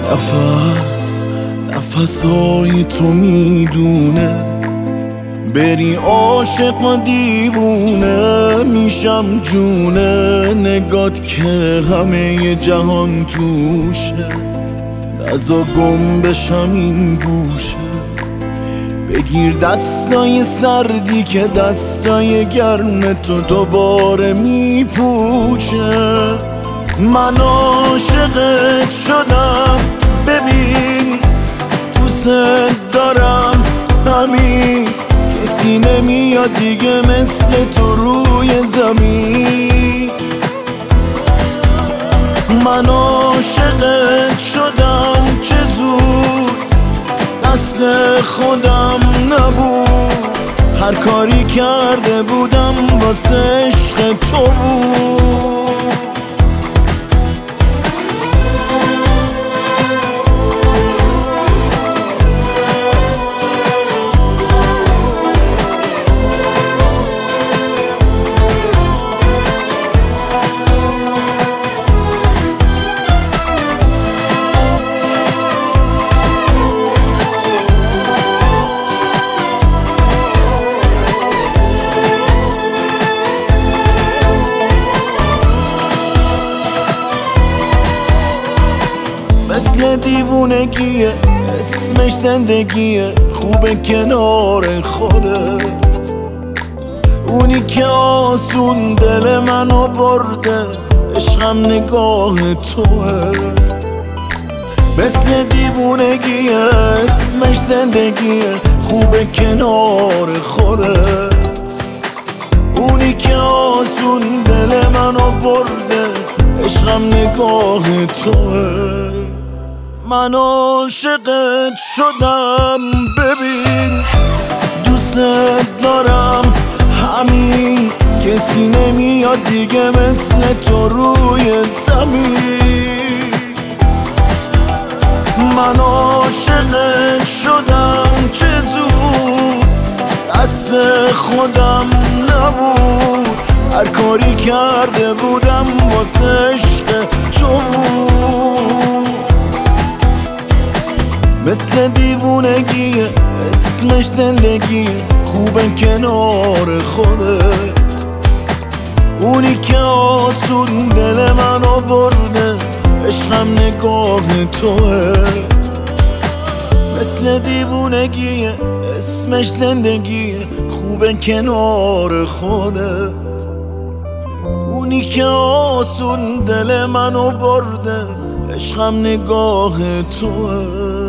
نفسای تو میدونه بری عاشق و دیوونه میشم جونه نگات که همه جهان توشه نزا گم بشم این گوشه بگیر دستای سردی که دستای گرم تو دوباره میپوشه من عاشقت شدم ببین دوست دارم همین کسی نمیاد دیگه مثل تو روی زمین من عاشقت شدم چه زود دست خودم نبود هر کاری کرده بودم واسه عشق تو بود مثل دیوونگیه اسمش زندگیه خوبه کنار خودت اونی که آسون دل منو برده عشقم نگاه توه مثل دیوونگیه اسمش زندگیه خوبه کنار خودت اونی که آسون دل منو برده عشقم نگاه توه من عاشقت شدم ببین دوست دارم همین کسی نمیاد دیگه مثل تو روی زمین من عاشقت شدم چه زود دست خودم نبود هر کاری کرده بودم واسه عشق تو بود مثل دیوونگیه اسمش زندگیه خوبه کنار خودت اونی که آسون دل منو برده عشقم نگاه توه مثل دیوونگیه اسمش زندگیه خوبه کنار خودت اونی که آسون دل منو برده عشقم نگاه توه